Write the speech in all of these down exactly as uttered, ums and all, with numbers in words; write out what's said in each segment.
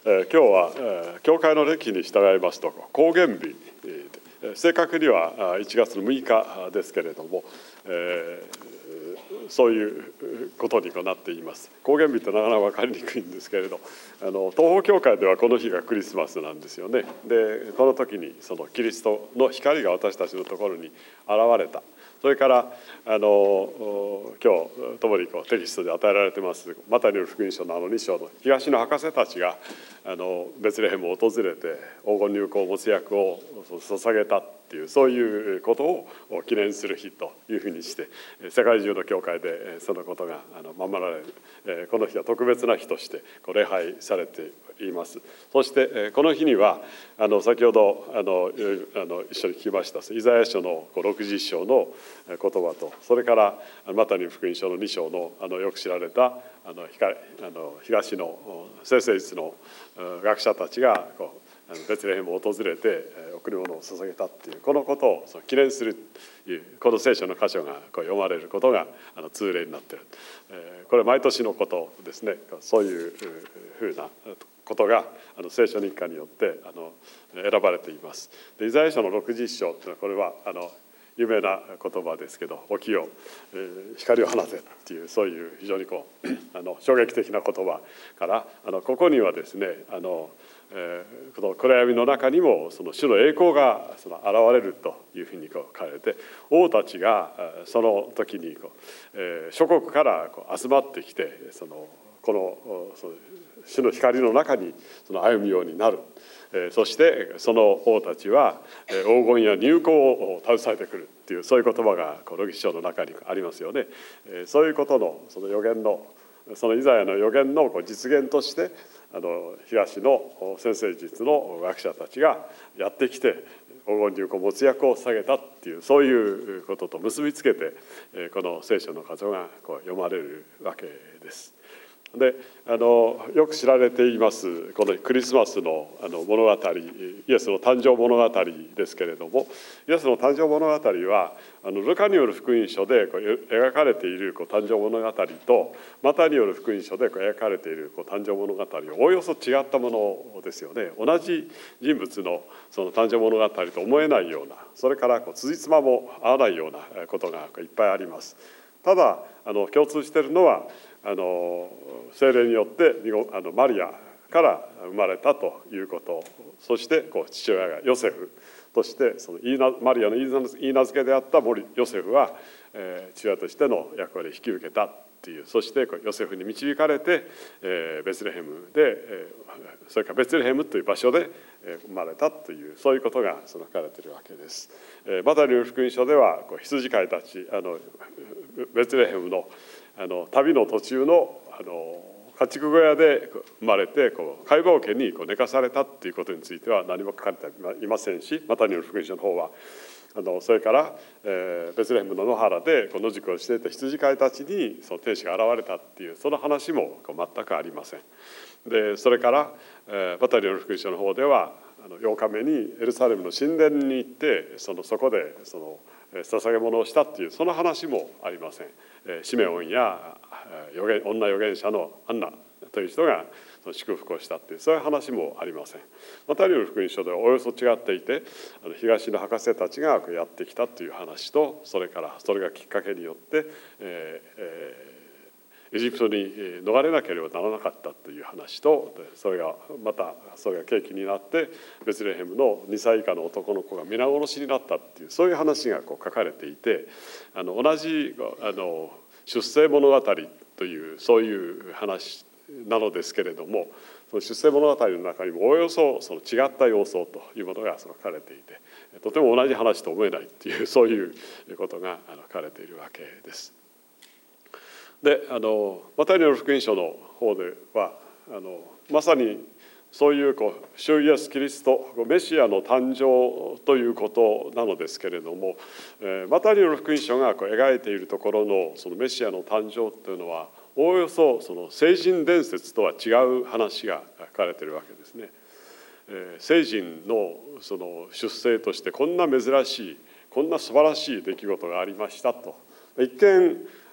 今日は教会の暦に従いますと公元日、正確にはいちがつのむいかですけれども、えー、そういうことになっています。公元日ってなかなか分かりにくいんですけれど、あの東方教会ではこの日がクリスマスなんですよね。でこの時にそのキリストの光が私たちのところに現れた。それからあの今日ともにこうテキストで与えられてますマタイによる福音書のあのに章の東の博士たちがあのベツレヘムを訪れて黄金入港没薬を捧げたっていうそういうことを記念する日というふうにして世界中の教会でそのことが守られる、この日は特別な日として礼拝されています。そしてこの日にはあの先ほどあのあの一緒に聞きましたイザヤ書のろくじゅっ章の言葉と、それからマタイの福音書のに章のあのよく知られたあの光あの東の聖聖術の学者たちがこうベツレヘムを訪れて贈り物を捧げたっていうこのことを記念するというこの聖書の箇所がこう読まれることがあの通例になっている。これは毎年のことですね。そういうふうなことがあの聖書日課によってあの選ばれています。でイザヤ書のろくじゅっ章というのはこれはあの有名な言葉ですけど、起きよ、えー、光を放てっていうそういう非常にこうあの衝撃的な言葉からあのここにはですねあの、えー、この暗闇の中にもその主の栄光がその現れるというふうにこう書かれて、王たちがその時にこう、えー、諸国からこう集まってきてそのこのその主の光の中にその歩むようになる。そしてその王たちは黄金や入港を携えてくるっていうそういう言葉がこの歴史書の中にありますよね。そういうことのその予言のそのイザヤの予言の実現としてあの東の先生術の学者たちがやってきて黄金入港没薬を下げたっていうそういうことと結びつけてこの聖書の箇所がこう読まれるわけです。であのよく知られていますこのクリスマスのあの物語、イエスの誕生物語ですけれども、イエスの誕生物語はあのルカによる福音書でこう描かれているこう誕生物語とマタイによる福音書でこう描かれているこう誕生物語はおおよそ違ったものですよね。同じ人物のその誕生物語と思えないような、それからこう辻褄も合わないようなことがいっぱいあります。ただあの共通しているのはあの聖霊によってあのマリアから生まれたということ、そしてこう父親がヨセフとしてそのマリアの言い名付けであったヨセフは、えー、父親としての役割を引き受けたっていう、そしてヨセフに導かれて、えー、ベツレヘムで、えー、それからベツレヘムという場所で生まれたというそういうことがその書かれているわけです。えー、マタイの福音書ではこう羊飼いたちあのベツレヘムのあの旅の途中のあの家畜小屋で生まれてこう貝羽桶にこう寝かされたっていうことについては何も書かれていませんし、マタイの福音書の方はあのそれから、えー、ベツレヘムの野原でこう野宿をしていた羊飼いたちにその天使が現れたっていうその話もこう全くありません。でそれから、えー、マタイの福音書の方ではあのようかめにエルサレムの神殿に行ってそのそこでその捧げ物をしたっていうその話もありません。シメオンや預言女預言者のアンナという人が祝福をしたっていうそういう話もありません。マタイの福音書ではおよそ違っていて、東の博士たちがやってきたという話と、それからそれがきっかけによって、えーえーエジプトに逃れなければならなかったという話と、それがまたそれが契機になってベツレヘムのにさい以下の男の子が皆殺しになったっていうそういう話がこう書かれていて、あの同じあの出生物語というそういう話なのですけれども、その出生物語の中にもおおよそその違った様相というものがその書かれていて、とても同じ話と思えないっていうそういうことが書かれているわけです。であのマタイの福音書の方ではあのまさにそういうこう主イエスキリストメシアの誕生ということなのですけれども、マタイの福音書がこう描いているところのそのメシアの誕生というのはおおよそその聖人伝説とは違う話が書かれているわけですね。聖人のその出生としてこんな珍しいこんな素晴らしい出来事がありましたと、一見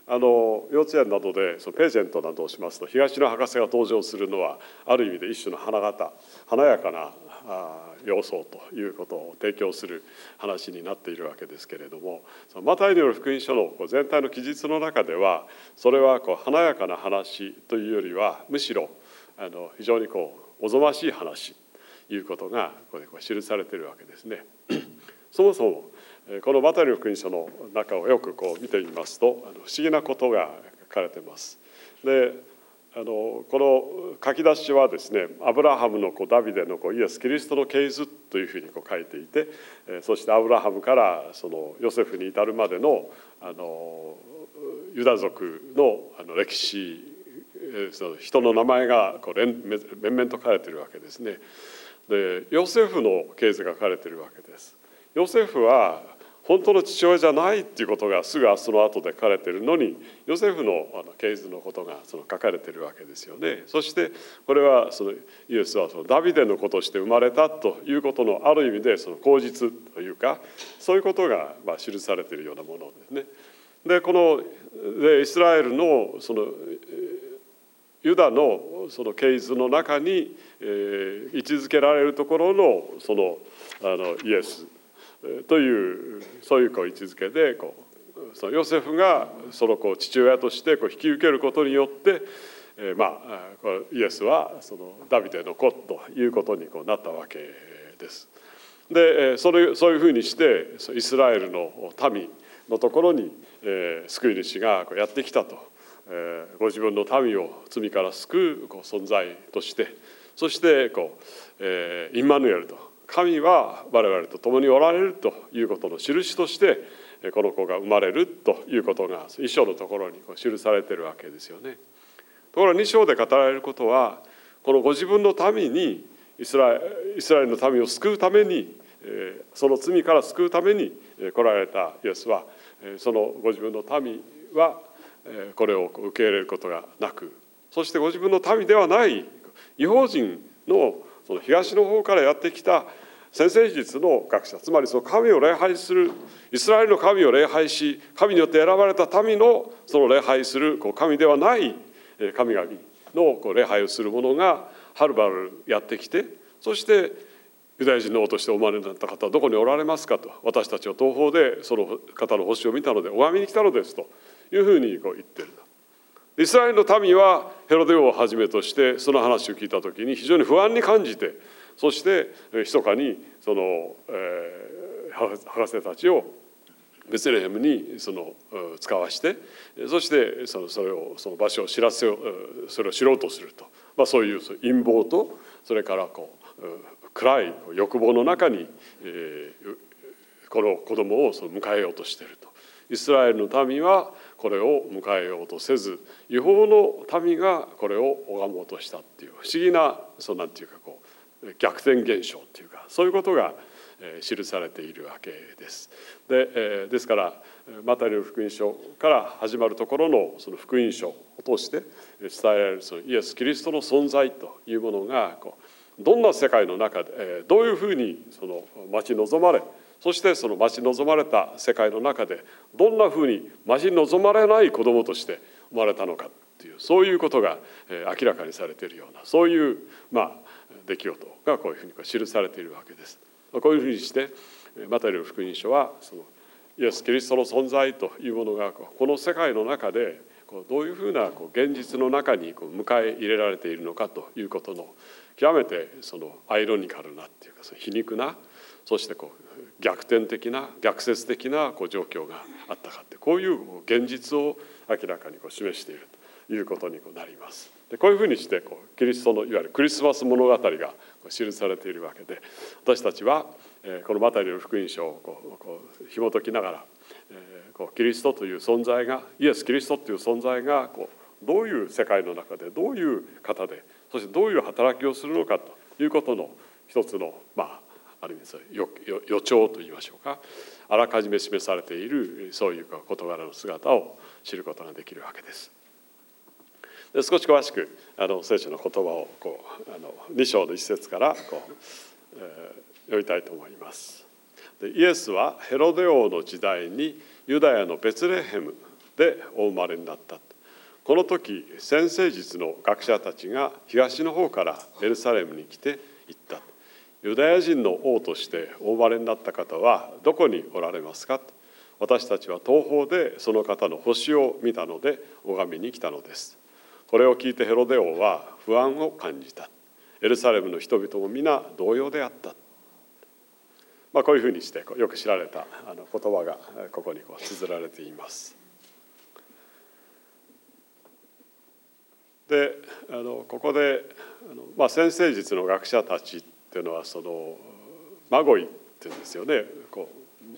あの幼稚園などでそのページェントなどをしますと、東野博士が登場するのはある意味で一種の花形、華やかな要素ということを提供する話になっているわけですけれども、そのマタイによる福音書の全体の記述の中では、それはこう華やかな話というよりは、むしろあの非常にこうおぞましい話ということがこれ記されているわけですね。そもそもこのマタイの福音書の中をよくこう見てみますと、不思議なことが書かれています。で、あのこの書き出しはですね、アブラハムの子ダビデの子イエス・キリストの系図というふうにこう書いていて、そしてアブラハムからそのヨセフに至るまでのあのユダ族のあの歴史、その人の名前がこう連綿々と書かれているわけですね。で、ヨセフの系図が書かれているわけです。ヨセフは本当の父親じゃないっていうことがすぐその後で書かれているのに、ヨセフの系図のことがその書かれているわけですよね。そしてこれはそのイエスはそのダビデの子として生まれたということのある意味でその口実というか、そういうことがまあ記されているようなものですね。で、このでイスラエルのそのユダのその系図の中に、えー、位置づけられるところのそのあのイエスというそういうこう位置づけでこうそのヨセフがそのこう父親としてこう引き受けることによって、えー、まあイエスはそのダビデの子ということにこうなったわけです。で、それそういうふうにしてイスラエルの民のところに、えー、救い主がこうやってきたと。ご自分の民を罪から救う存在として、そしてこう、えー、インマヌエルと、神は我々と共におられるということの印としてこの子が生まれるということが一章のところにこう記されているわけですよね。ところが二章で語られることは、このご自分の民にイスラエル、イスラエルの民を救うために、その罪から救うために来られたイエスは、そのご自分の民はこれを受け入れることがなく、そしてご自分の民ではない異邦人のその東の方からやってきた先生術の学者、つまりその神を礼拝する、イスラエルの神を礼拝し、神によって選ばれた民のその礼拝する神ではない神々の礼拝をする者がはるばるやってきて、そしてユダヤ人の王としてお生まれになった方はどこにおられますかと、私たちは東方でその方の星を見たので拝みに来たのですというふうにこう言っている。イスラエルの民はヘロデ王をはじめとしてその話を聞いたときに非常に不安に感じて、そして密かにその、えー、博士たちをベツレヘムにその使わして、そしてそのそれをその場所を知らせよう、それを知ろうとすると、まあ、そういう陰謀と、それからこう暗い欲望の中に、えー、この子供をその迎えようとしていると。イスラエルの民はこれを迎えようとせず、異邦の民がこれを拝もうとしたっていう不思議な、そうなんていうかこう逆転現象っていうか、そういうことが記されているわけです。で、ですからマタイの福音書から始まるところのその福音書を通して伝えられるそのイエス・キリストの存在というものがこうどんな世界の中でどういうふうにその待ち望まれ、そしてその待ち望まれた世界の中でどんなふうに待ち望まれない子供として生まれたのかという、そういうことが明らかにされているような、そういうまあ出来事がこういうふうに記されているわけです。こういうふうにしてマタイの福音書はそのイエス・キリストの存在というものがこの世界の中でどういうふうな現実の中に迎え入れられているのかということの極めてそのアイロニカルなっていうか、皮肉な、そしてこう逆転的な逆説的なこう状況があったかって、こういう現実を明らかにこう示しているということになります。でこういうふうにしてこうキリストのいわゆるクリスマス物語が記されているわけで、私たちはこのマタイの福音書をこうこう紐解きながら、こうキリストという存在が、イエス・キリストという存在がこうどういう世界の中でどういう方で、そしてどういう働きをするのかということの一つのまあある意味予兆といいましょうか、あらかじめ示されているそういう事柄の姿を知ることができるわけです。で少し詳しくあの聖書の言葉をこうあのに章の一節からこう、えー、読みたいと思います。でイエスはヘロデ王の時代にユダヤのベツレヘムでお生まれになった。この時占星術の学者たちが東の方からエルサレムに来て言った。ユダヤ人の王としてお生まれになった方はどこにおられますか。私たちは東方でその方の星を見たので拝みに来たのです。これを聞いてヘロデ王は不安を感じた。エルサレムの人々も皆同様であった。まあ、こういうふうにしてよく知られたあの言葉がここにこう綴られています。であのここであの、まあ、占星術の学者たちっていうのはそのマゴイっていうんですよね。こう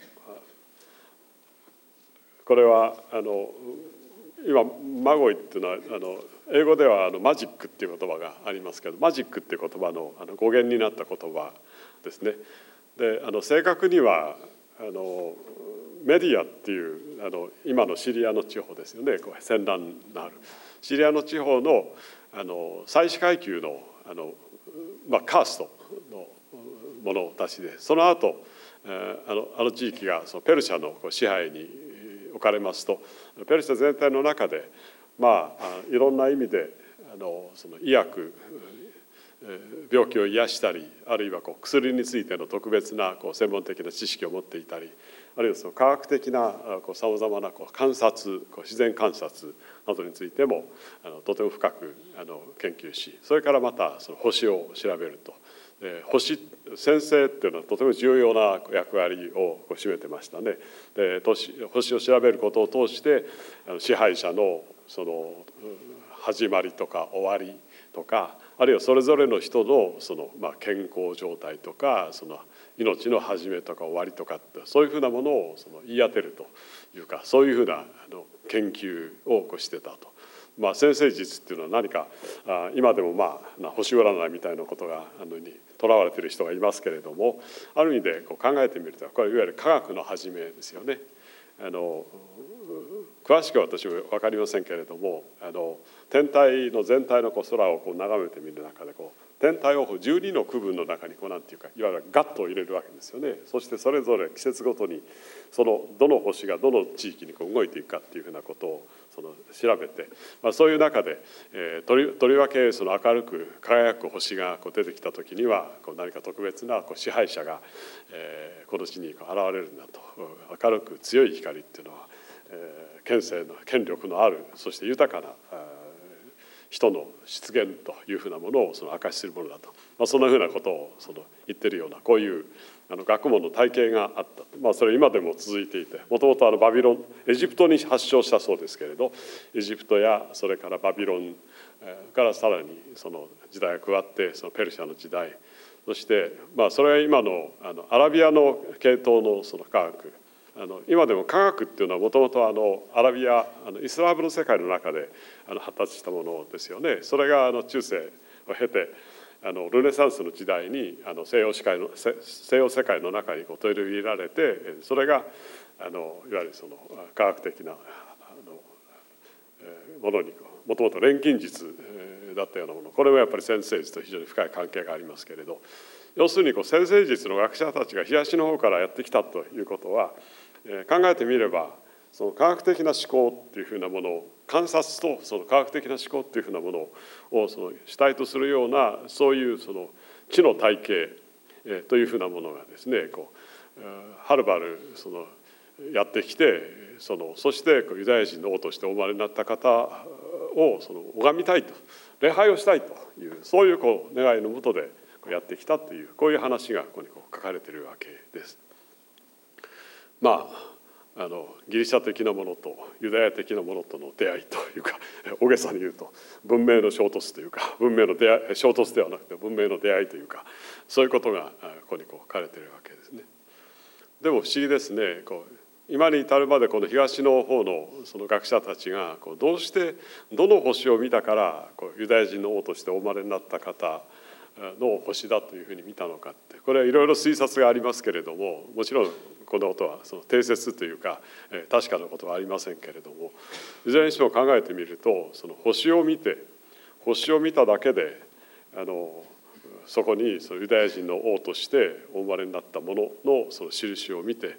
これはあの今マゴイっていうのはあの英語ではあのマジックっていう言葉がありますけど、マジックっていう言葉のあの語源になった言葉ですね。であの正確にはあのメディアっていうあの今のシリアの地方ですよね。こう戦乱のあるシリアの地方のあの最至階級のあの、まあ、カーストの者たちで、その後あのあの地域がそのペルシャの支配に置かれますと、ペルシャ全体の中でまあいろんな意味であのその医薬病気を癒したり、あるいはこう薬についての特別なこう専門的な知識を持っていたり、あるいはその科学的なさまざまなこう観察、こう自然観察などについてもあのとても深くあの研究し、それからまたその星を調べると。で星占星っていうのはとても重要な役割を占めてましたね。で星を調べることを通して支配者のその始まりとか終わりとか、あるいはそれぞれの人のそのまあ健康状態とか、その命の始めとか終わりとか、そういうふうなものをその言い当てるというか、そういうふうなあの研究をしてたと。まあ、占星術っていうのは何か今でもまあ星占いみたいなことがあのにとらわれている人がいますけれども、ある意味でこう考えてみるとこれいわゆる科学の始めですよね。あの詳しくは私は分かりませんけれども、あの天体の全体のこう空をこう眺めてみる中でこう天体をじゅうにの区分の中にこうなんていうかいわゆるガッと入れるわけですよね。そしてそれぞれ季節ごとにそのどの星がどの地域にこう動いていくかっていうふうなことをその調べて、まあ、そういう中で、えー、とり、とりわけその明るく輝く星がこう出てきた時にはこう何か特別なこう支配者が、えー、この地にこう現れるんだと。明るく強い光っていうのは、えー、権勢の権力のある、そして豊かな人の出現というふうなものをその証しするものだと、まあ、そんなふうなことをその言ってるようなこういうあの学問の体系があった、まあ、それ今でも続いていて、もともとあのバビロンエジプトに発祥したそうですけれど、エジプトやそれからバビロンからさらにその時代が加わってそのペルシャの時代、そしてまあそれは今のあのアラビアの系統のその科学、あの今でも科学っていうのはもともとあのアラビアあのイスラムの世界の中であの発達したものですよね。それがあの中世を経てあのルネサンスの時代にあの西洋世界の西洋世界の中にこう取り入れられて、それがあのいわゆるその科学的なあのものにもともと錬金術だったようなもの、これもやっぱり占星術と非常に深い関係がありますけれど、要するにこう占星術の学者たちが東の方からやってきたということは、考えてみればその科学的な思考っていうふうなものを観察とその科学的な思考っていうふうなものをその主体とするようなそういうその知の体系というふうなものがですね、こうはるばるそのやってきて、そのそしてユダヤ人の王としてお生まれになった方をその拝みたいと、礼拝をしたいというそういうこう願いのもとでやってきたという、こういう話がここにこう書かれているわけです。まああのギリシャ的なものとユダヤ的なものとの出会いというか、大げさに言うと文明の衝突というか、文明の出会い衝突ではなくて文明の出会いというか、そういうことがここにこう書かれているわけですね。でも不思議ですね。こう今に至るまでこの東の方のその学者たちがこうどうしてどの星を見たからこうユダヤ人の王としてお生まれになった方の星だというふうに見たのかって、これはいろいろ推察がありますけれども、もちろんこのことはその定説というか確かなことはありませんけれども、いずれにしても考えてみると、その星を見て星を見ただけであのそこにそのユダヤ人の王としてお生まれになったもののその印を見て、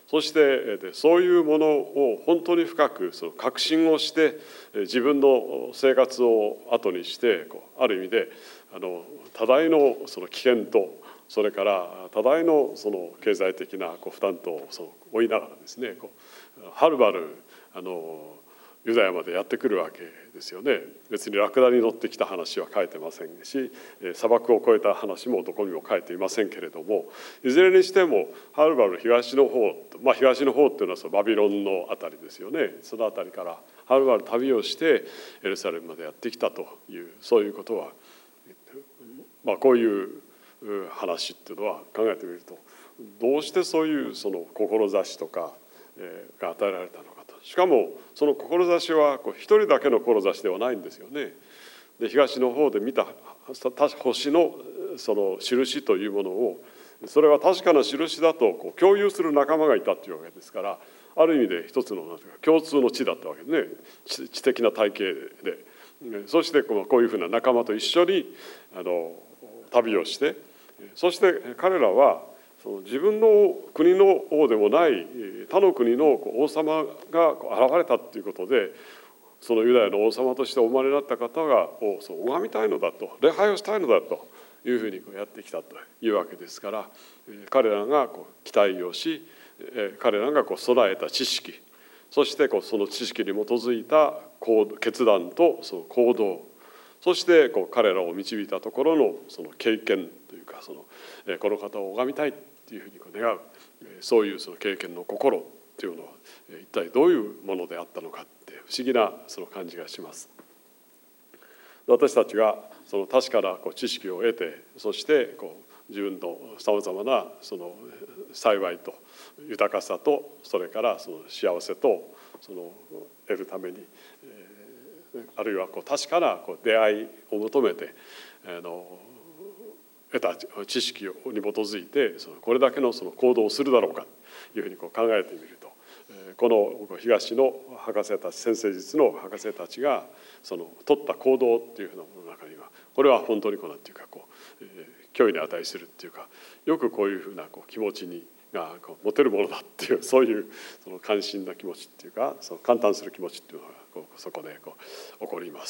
そしてそういうものを本当に深くその確信をして自分の生活を後にしてある意味であの多大のその危険とそれから多大のその経済的なこう負担とその負いながらですねこうはるばるあのユダヤまでやってくるわけですよね。別にラクダに乗ってきた話は書いてませんし、砂漠を越えた話もどこにも書いていませんけれども、いずれにしてもはるばる東の方、まあ東の方っていうのはそのバビロンのあたりですよね。そのあたりからはるばる旅をしてエルサレムまでやってきたというそういうことは、まあこういう話っていうのは考えてみると、どうしてそういうその志とかが与えられたのか。しかもその志は一人だけの志ではないんですよね。で東の方で見た星のその印というものをそれは確かな印だとこう共有する仲間がいたというわけですから、ある意味で一つのなんていうか共通の地だったわけですね。知的な体系で、そしてこういうふうな仲間と一緒にあの旅をして、そして彼らはその自分の国の王でもない他の国の王様が現れたということで、そのユダヤの王様としてお生まれになった方が拝みたいのだと、礼拝をしたいのだというふうにやってきたというわけですから、彼らが期待をし、彼らが備えた知識、そしてその知識に基づいた決断とその行動、そして彼らを導いたところのその経験というか、そのこの方を拝みたいというふうに願う、そういうその経験の心というのは一体どういうものであったのかって不思議なその感じがします。私たちがその確かなこう知識を得て、そしてこう自分のさまざまなその幸いと豊かさと、それからその幸せとその得るために、あるいはこう確かなこう出会いを求めてあの得た知識に基づいてそのこれだけのその行動をするだろうかというふうにこう考えてみると、この東の博士たち、先生術の博士たちがその取った行動っていうふうなものの中には、これは本当にこうなんていうかこう脅威に値するっていうか、よくこういうふうなこう気持ちにがこう持てるものだっていう、そういうその関心な気持ちっていうか、その感嘆する気持ちっていうのがこうそこでこう起こります。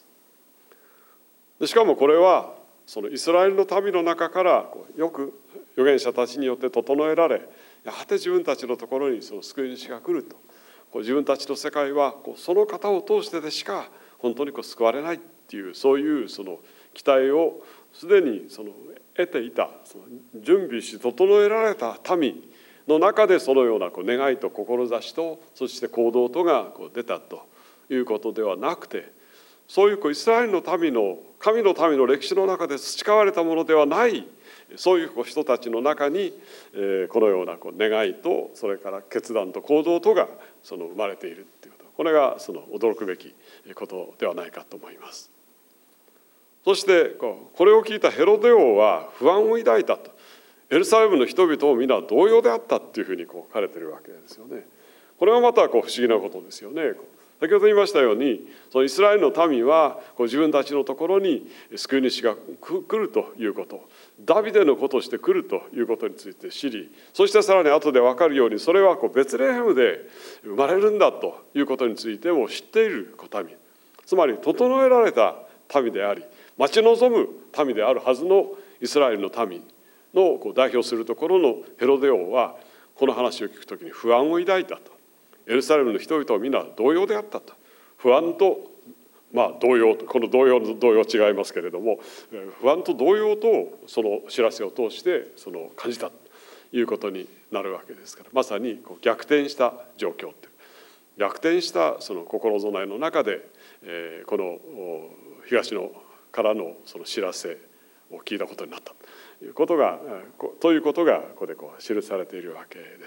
でしかもこれはそのイスラエルの民の中からこうよく預言者たちによって整えられ、やがて自分たちのところにその救い主が来ると、こう自分たちの世界はこうその方を通してでしか本当にこう救われないっていう、そういうその期待をすでにその得ていた、その準備し整えられた民の中で、そのようなこう願いと志と、そして行動とがこう出たということではなくて、そういうこうイスラエルの民の神の民の歴史の中で培われたものではない、そういうこう人たちの中に、えー、このようなこう願いと、それから決断と行動とがその生まれているということ、これがその驚くべきことではないかと思います。そしてこれを聞いたヘロデ王は不安を抱いたと、エルサレムの人々を皆同様であったっていうふうにこう書かれているわけですよね。これはまたこう不思議なことですよね。先ほど言いましたように、そのイスラエルの民はこう自分たちのところに救い主が来るということ、ダビデの子として来るということについて知り、そしてさらに後で分かるように、それはこうベツレヘムで生まれるんだということについても知っている民、つまり整えられた民であり、待ち望む民であるはずのイスラエルの民のこう代表するところのヘロデ王は、この話を聞くときに不安を抱いたと。エルサレムの人々は皆同様であったと。不安と、まあ同様、この同様の同様違いますけれども、不安と同様とその知らせを通してその感じたということになるわけですから、まさにこう逆転した状況という、逆転したその心備えの中で、えー、この東のからのその知らせを聞いたことになったということが、ということがここでこう記されているわけです。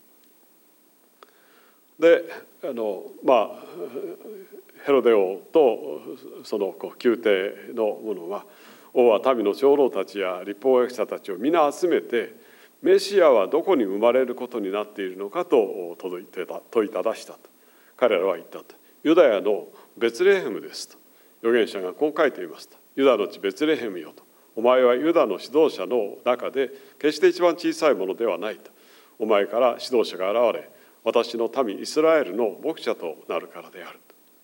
で、あのまあヘロデ王とそのこう宮廷の者は、王は民の長老たちや律法学者たちを皆集めて、メシアはどこに生まれることになっているのかと問いただしたと。彼らは言ったと。ユダヤのベツレヘムですと。預言者がこう書いていますと。ユダの地ベツレヘムよと。お前はユダの指導者の中で決して一番小さいものではないと。 お前から指導者が現れ、私の民イスラエルの牧者となるからである。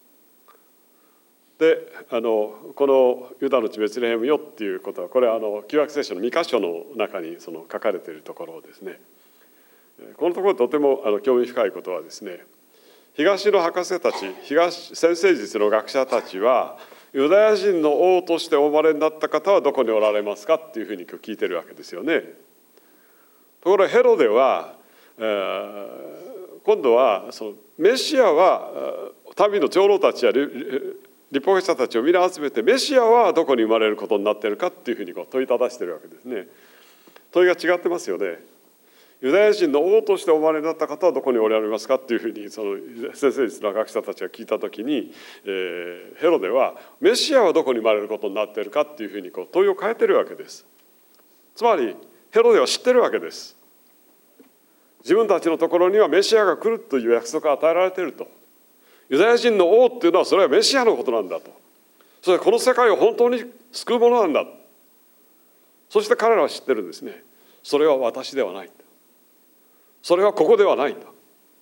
で、あのこのユダの地ベツレヘムよっていうことは、これはあの旧約聖書のに箇所の中にその書かれているところですね。このところとてもあの興味深いことはですね、東の博士たち、東先生術の学者たちは、ユダヤ人の王としてお生まれになった方はどこにおられますかっていうふうに今日聞いてるわけですよね。ところがヘロデは、えー、今度はそのメシアは民の長老たちや立法学者たちを皆集めて、メシアはどこに生まれることになっているかっていうふうにこう問いただしているわけですね。問いが違ってますよね。ユダヤ人の王としてお生まれになった方はどこにおられますかっていうふうにその先生術の学者たちが聞いたときに、えー、ヘロデはメシアはどこに生まれることになっているかっていうふうにこう問いを変えているわけです。つまりヘロデは知ってるわけです。自分たちのところにはメシアが来るという約束が与えられていると。ユダヤ人の王っていうのはそれはメシアのことなんだと。それはこの世界を本当に救うものなんだ。そして彼らは知ってるんですね。それは私ではない。それはここではないんだ。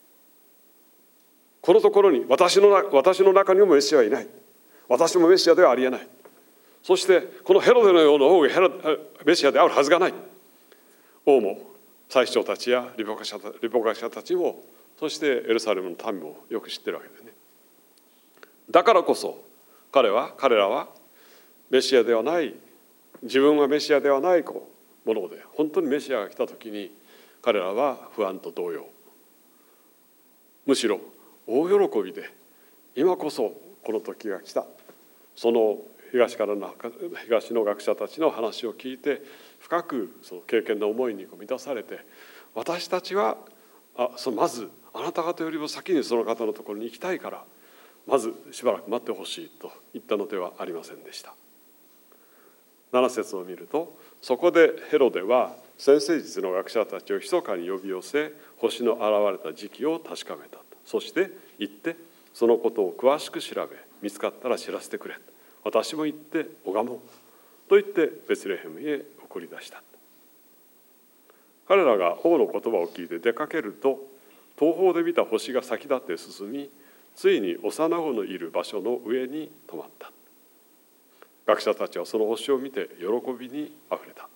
このところに私の私の中にもメシアはいない。私もメシアではありえない。そしてこのヘロデのような王がメシアであるはずがない。王も祭司長たちや律法学者立法学者たちも、そしてエルサレムの民もよく知ってるわけですね。だからこそ彼は彼らはメシアではない、自分はメシアではないもので、本当にメシアが来た時に彼らは不安と動揺、むしろ大喜びで、今こそこの時が来た。その東からの東の学者たちの話を聞いて、深くその経験の思いに満たされて、私たちはあそのまずあなた方よりも先にその方のところに行きたいから、まずしばらく待ってほしいと言ったのではありませんでした。なな節を見ると、そこでヘロデは先生術の学者たちを密かに呼び寄せ、星の現れた時期を確かめた。そして行ってそのことを詳しく調べ、見つかったら知らせてくれ。私も行って拝もうと言ってベツレヘムへ送り出した。彼らが王の言葉を聞いて出かけると、東方で見た星が先立って進み、ついに幼子のいる場所の上に止まった。学者たちはその星を見て喜びにあふれた。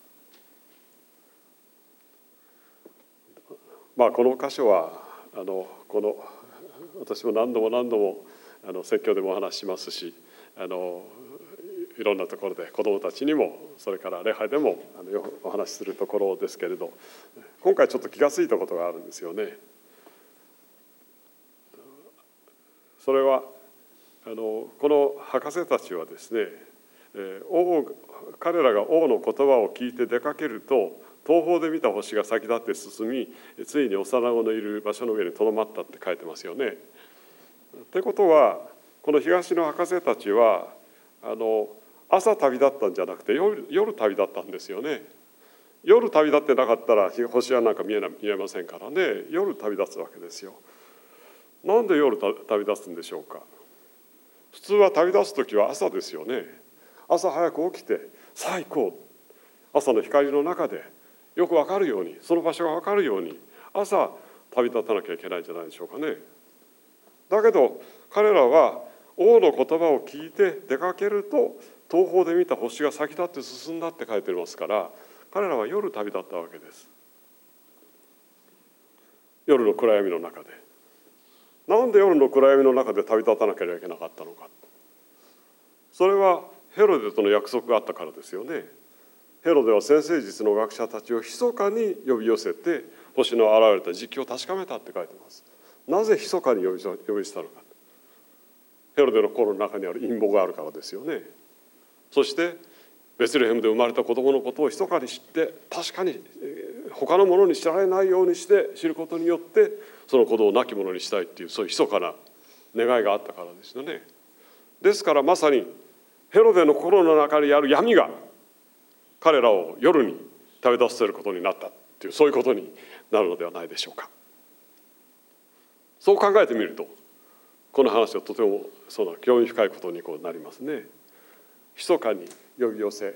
まあこの箇所はあのこの私も何度も何度もあの説教でもお話ししますし、あのいろんなところで子どもたちにも、それから礼拝でもあのよくお話しするところですけれど、今回ちょっと気がついたことがあるんですよね。それはあのこの博士たちはですね、王彼らが王の言葉を聞いて出かけると、東方で見た星が先立って進み、ついに幼子のいる場所の上にとどまったって書いてますよね。ってことは、この東の博士たちはあの朝旅立ったんじゃなくて 夜, 夜旅立ったんですよね。夜旅立ってなかったら星はなんか見えな見えませんからね。夜旅立つわけですよ。なんで夜旅立つんでしょうか。普通は旅立つ時は朝ですよね。朝早く起きて、さあ行こう。朝の光の中でよく分かるように、その場所が分かるように朝旅立たなきゃいけないんじゃないでしょうかね。だけど彼らは王の言葉を聞いて出かけると、東方で見た星が先立って進んだって書いてますから、彼らは夜旅立ったわけです。夜の暗闇の中で。なんで夜の暗闇の中で旅立たなければいけなかったのか。それはヘロデとの約束があったからですよね。ヘロデは先生術の学者たちを密かに呼び寄せて、星の現れた時期を確かめたって書いてます。なぜ密かに呼び寄せたのか。ヘロデの心の中にある陰謀があるからですよね。そしてベツレヘムで生まれた子供のことを密かに知って、確かに他の者に知られないようにして知ることによって、その子供を亡き者にしたいっていう、そういう密かな願いがあったからですよね。ですからまさにヘロデの心の中にある闇が彼らを夜に旅立たせることになったっていう、そういうことになるのではないでしょうか。そう考えてみると、この話はとてもその興味深いことにこうなりますね。密かに呼び寄せ、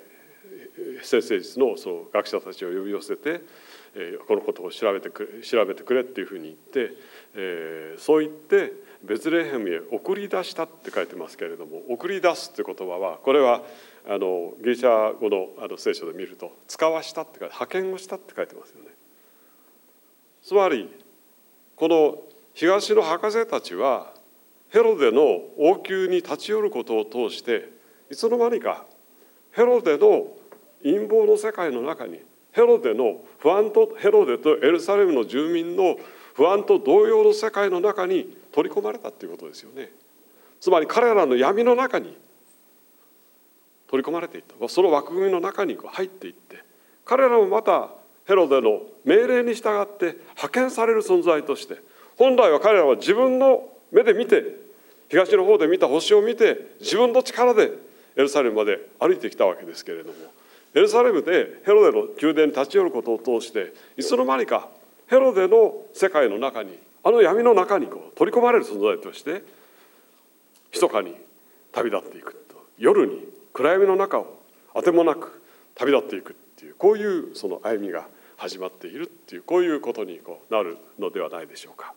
先生術のその学者たちを呼び寄せて、えー、このことを調べてくれ調べてくれっていうふうに言って、えー、そう言ってベツレヘムへ送り出したって書いてますけれども、送り出すって言葉はこれはあのギリシャ語のあの聖書で見ると使わしたって書いて派遣をしたって書いてますよね。つまりこの東の博士たちはヘロデの王宮に立ち寄ることを通していつの間にかヘロデの陰謀の世界の中に、ヘロデの不安とヘロデとエルサレムの住民の不安と動揺の世界の中に取り込まれたということですよね。つまり彼らの闇の中に取り込まれていった、その枠組みの中に入っていって、彼らもまたヘロデの命令に従って派遣される存在として、本来は彼らは自分の目で見て、東の方で見た星を見て自分の力でエルサレムまで歩いてきたわけですけれども、エルサレムでヘロデの宮殿に立ち寄ることを通していつの間にかヘロデの世界の中に、あの闇の中にこう取り込まれる存在として密かに旅立っていくと、夜に暗闇の中をあてもなく旅立っていくっていう、こういうその歩みが始まっているっていう、こういうことにこうなるのではないでしょうか。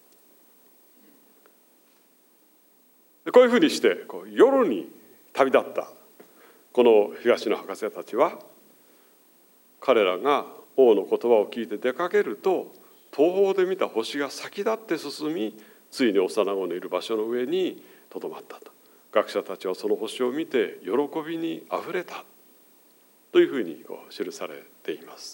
こういうふうにしてこう夜に旅立ったこの東の博士たちは、彼らが王の言葉を聞いて出かけると、東方で見た星が先立って進み、ついに幼子のいる場所の上にとどまったと。学者たちはその星を見て喜びにあふれたというふうにこう記されています。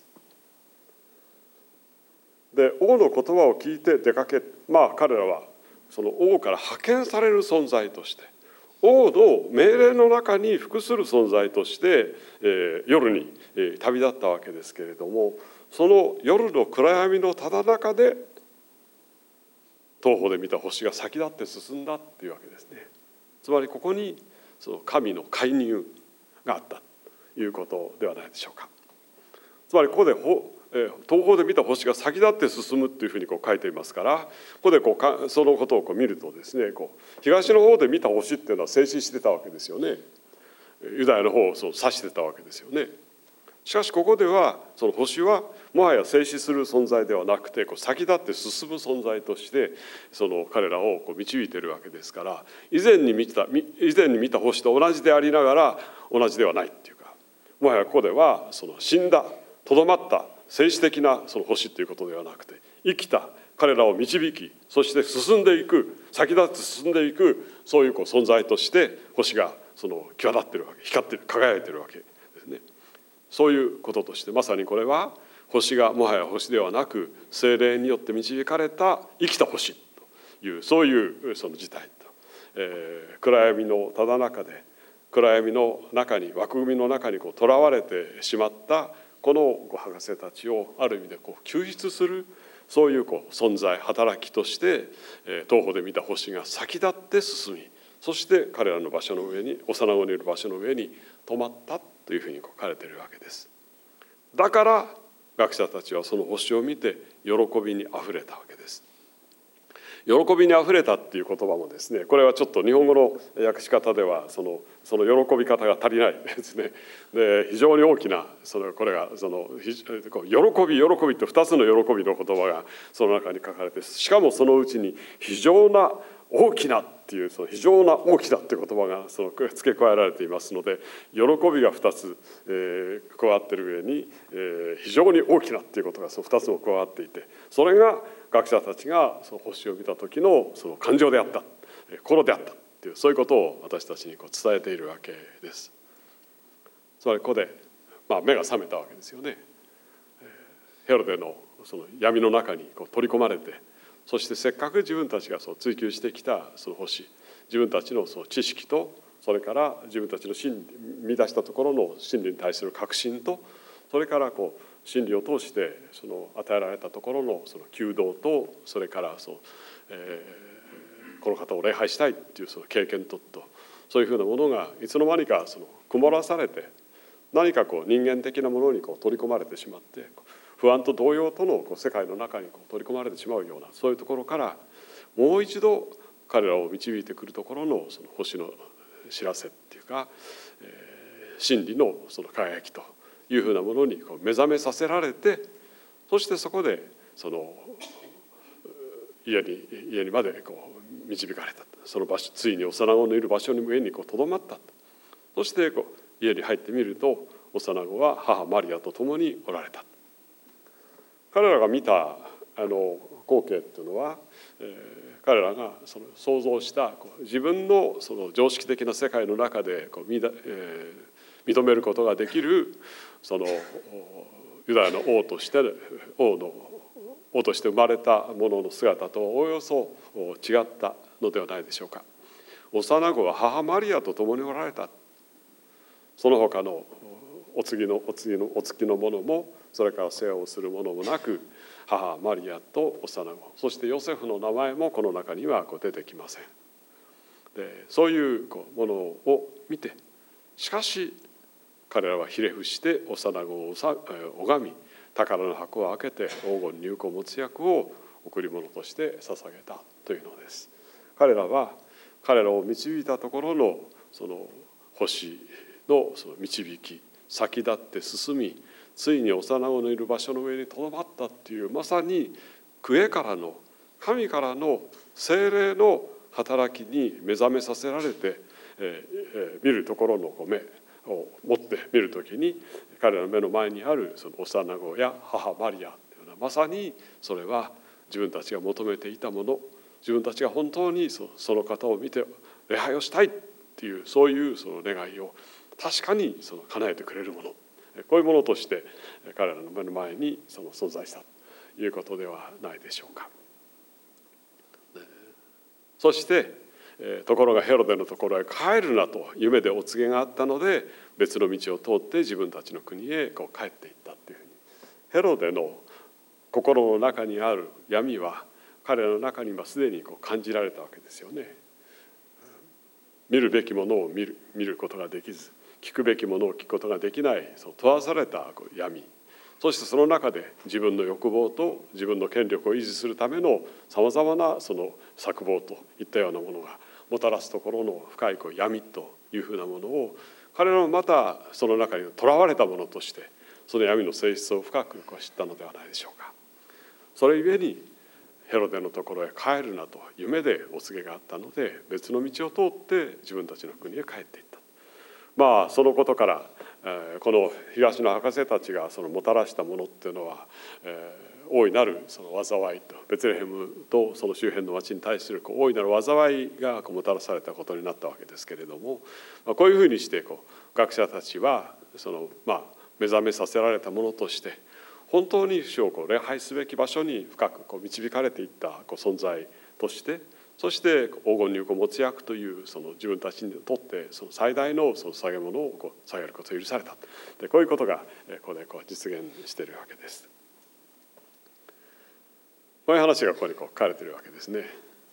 で、王の言葉を聞いて出かけ、まあ彼らはその王から派遣される存在として、王の命令の中に服する存在として、えー、夜に、えー、旅立ったわけですけれども、その夜の暗闇のただ中で東方で見た星が先立って進んだっていうわけですね。つまりここにその神の介入があったということではないでしょうか。つまりここで東方で見た星が先立って進むっていうふうにこう書いていますから、ここでこうそのことをこう見るとですね、こう東の方で見た星っていうのは静止してたわけですよね。ユダヤの方をそう指してたわけですよね。しかしここではその星はもはや静止する存在ではなくて、こう先立って進む存在としてその彼らをこう導いているわけですから、以前に見た以前に見た星と同じでありながら同じではないっていうか、もはやここではその死んだとどまった政治的なその星ということではなくて、生きた彼らを導き、そして進んでいく、先立って進んでいく、そういうこう存在として星がその際立っているわけ、光っている、輝いているわけですね。そういうこととして、まさにこれは星がもはや星ではなく、聖霊によって導かれた生きた星という、そういうその事態と、えー、暗闇のただ中で、暗闇の中に、枠組みの中にこう囚われてしまったこの博士たちをある意味でこう救出する、そういうこう存在、働きとして、東方で見た星が先立って進み、そして彼らの場所の上に、幼子のいる場所の上に止まったというふうに書かれているわけです。だから学者たちはその星を見て喜びにあふれたわけです。喜びにあふれたっていう言葉もですね、これはちょっと日本語の訳し方ではそのその喜び方が足りないですね。で、非常に大きなそのこれがその喜び喜びとふたつの喜びの言葉がその中に書かれて、しかもそのうちに非常な大きなっていう、その非常な大きなっていう言葉がその付け加えられていますので、喜びがふたつ、えー、加わっている上に、えー、非常に大きなっていうことがそのふたつも加わっていて、それが学者たちがその星を見た時のその感情であった、心であったっていう、そういうことを私たちにこう伝えているわけです。つまりここで、まあ、目が覚めたわけですよね。ヘロデのその闇の中にこう取り込まれて、そしてせっかく自分たちがそう追求してきたその星、自分たちのその知識と、それから自分たちの真理、見出したところの真理に対する確信と、それからこう真理を通してその与えられたところのその求道と、それからそう、えー、この方を礼拝したいっていうその経験とと、そういうふうなものがいつの間にかその曇らされて、何かこう人間的なものにこう取り込まれてしまって、不安と動揺とのこう世界の中にこう取り込まれてしまうような、そういうところからもう一度彼らを導いてくるところのその星の知らせっていうか、えー、 真理のその輝きというふうなものにこう目覚めさせられて、そしてそこでその家に家にまでこう導かれた。その場所、ついに幼子のいる場所に上にこうとどまった。そしてこう家に入ってみると、幼子は母マリアと共におられた。彼らが見たあの光景というのは、えー、彼らがその想像したこう自分のその常識的な世界の中でこう見だ、えー、認めることができるそのユダヤの王として王の王として生まれたものの姿とおおよそ違ったのではないでしょうか。幼子は母マリアと共におられた。その他のお次のお次のお付きのものも、それから世話をするものもなく、母マリアと幼子、そしてヨセフの名前もこの中にはこう出てきません。でそういうこうものを見て、しかし彼らはひれ伏して幼子を拝み、宝の箱を開けて黄金入香没薬を贈り物として捧げたというのです。彼らは彼らを導いたところのその星のその導き、先立って進み、ついに幼子のいる場所の上にとどまったっていう、まさにクエからの神からの聖霊の働きに目覚めさせられて、えー、見るところの目を持って見るときに、彼らの目の前にあるその幼子や母マリアというような、まさにそれは自分たちが求めていたもの、自分たちが本当にその方を見て礼拝をしたいっていう、そういうその願いを確かにその叶えてくれるもの、こういうものとして彼らの目の前にその存在したということではないでしょうか。そしてところがヘロデのところへ帰るなと夢でお告げがあったので、別の道を通って自分たちの国へこう帰っていったというふうに、ヘロデの心の中にある闇は彼らの中に今すでにこう感じられたわけですよね。見るべきものを見る、見ることができず、聞くべきものを聞くことができない、その問わされた闇、そしてその中で自分の欲望と自分の権力を維持するためのさまざまなその策謀といったようなものがもたらすところの深いこう闇というふうなものを、彼らもまたその中にとらわれたものとしてその闇の性質を深くこう知ったのではないでしょうか。それゆえにヘロデのところへ帰るなと夢でお告げがあったので、別の道を通って自分たちの国へ帰っていった。まあそのことからこの東の博士たちがそのもたらしたものっていうのは、えー、大いなるその災いと、ベツレヘムとその周辺の町に対するこう大いなる災いがこうもたらされたことになったわけですけれども、まあ、こういうふうにしてこう学者たちはその、まあ、目覚めさせられたものとして本当に主をこう礼拝すべき場所に深くこう導かれていったこう存在として、そして黄金入香没薬というその自分たちにとってその最大のその捧げ物をこう捧げることを許された。でこういうことがここでこう実現しているわけです。こういう話がここにこう書かれているわけですね。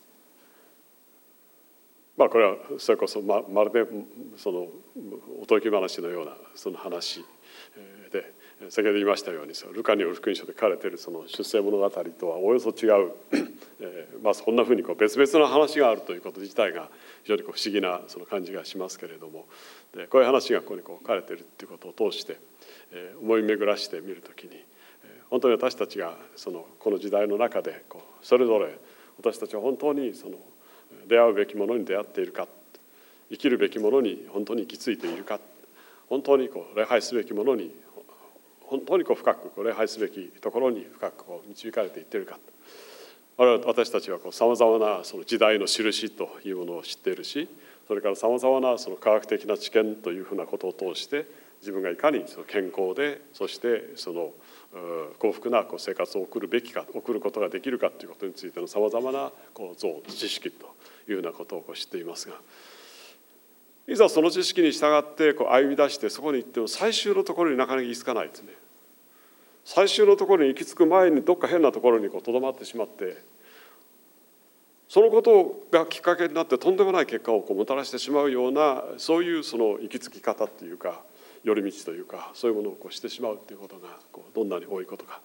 まあこれはそれこそ ま, まるでそのおとぎ話のようなその話で、先ほど言いましたようにルカによる福音書で書かれているその出世物語とはおおよそ違う、えー、まあそんなふうにこう別々の話があるということ自体が非常にこう不思議なその感じがしますけれども、でこういう話がここにこう書かれているということを通して、えー、思い巡らしてみるときに、えー、本当に私たちがそのこの時代の中でこうそれぞれ私たちは本当にその出会うべきものに出会っているか、生きるべきものに本当に行き着いているか、本当にこう礼拝すべきものに本当にこう深くこう礼拝すべきところに深くこう導かれていっているか。あるいは私たちはさまざまなその時代の印というものを知っているし、それからさまざまなその科学的な知見というふうなことを通して自分がいかにその健康で、そしてその幸福なこう生活を送るべきか、送ることができるかということについてのさまざまなこう像、知識というようなことをこう知っていますが、いざその知識に従ってこう歩み出してそこに行っても最終のところになかなか行き着かないですね。最終のところに行き着く前にどっか変なところにとどまってしまって、そのことがきっかけになってとんでもない結果をこうもたらしてしまうような、そういうその行き着き方っていうか寄り道というか、そういうものをこうしてしまうということがこうどんなに多いことか。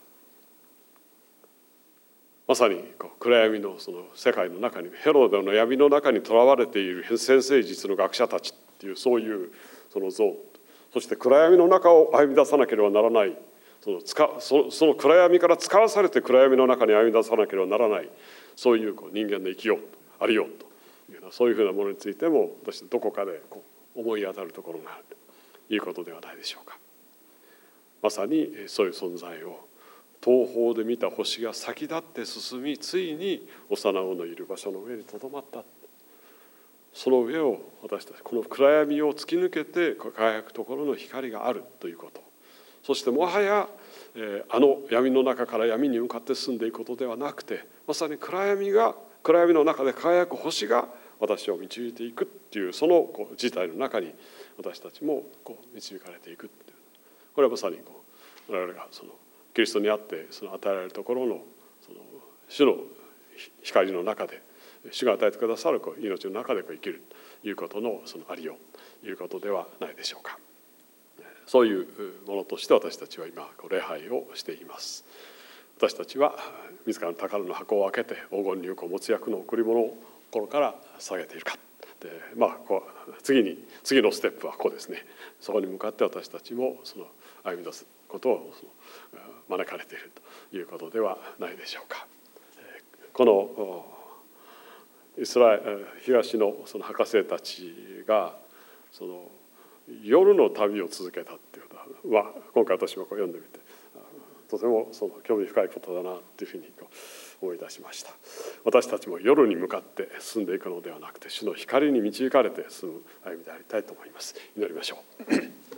まさにこう暗闇のその世界の中に、ヘロデの闇の中にとらわれている先生術の学者たちっていうそういうその像、 そして暗闇の中を歩み出さなければならない、その使そその暗闇から使わされて暗闇の中に歩み出さなければならない、そういうこう人間の生きようありようというような、そういうふうなものについても私どこかでこう思い当たるところがあるということではないでしょうか。まさにそういう存在を東方で見た星が先立って進み、ついに幼子のいる場所の上にとどまった。その上を私たち、この暗闇を突き抜けて輝くところの光があるということ、そしてもはや、えー、あの闇の中から闇に向かって進んでいくことではなくて、まさに暗闇が暗闇の中で輝く星が私を導いていくっていう、そのこう事態の中に私たちもこう導かれていくっていう、これはまさにこう我々がそのキリストにあってその与えられるところのその主の光の中で、主が与えてくださるこう命の中でこう生きるということのそのありようということではないでしょうか。そういうものとして私たちは今礼拝をしています。私たちは自らの宝の箱を開けて黄金に持つ役の贈り物を心から下げているか。でまあ、こう次に次のステップはこうですね。そこに向かって私たちもその歩み出すことをその招かれているということではないでしょうか。このイスラエル東のその博士たちがその夜の旅を続けたっていうことは、今回私もこう読んでみてとてもその興味深いことだなというふうにこう思い出しました。私たちも夜に向かって進んでいくのではなくて、主の光に導かれて進む歩みでありたいと思います。祈りましょう。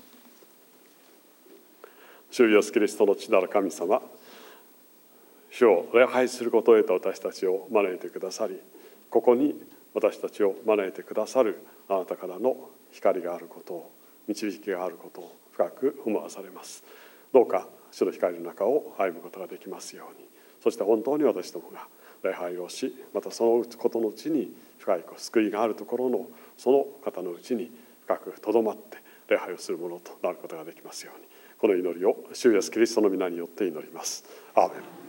主イエスキリストの父なる神様、主を礼拝することへと私たちを招いてくださり、ここに私たちを招いてくださるあなたからの光があることを、導きがあることを深く思わされます。どうか主の光の中を歩むことができますように、そして本当に私どもが礼拝をし、またそのことのうちに深い救いがあるところのその方のうちに深くとどまって礼拝をするものとなることができますように、この祈りを主イエスキリストの皆によって祈ります。アーメン。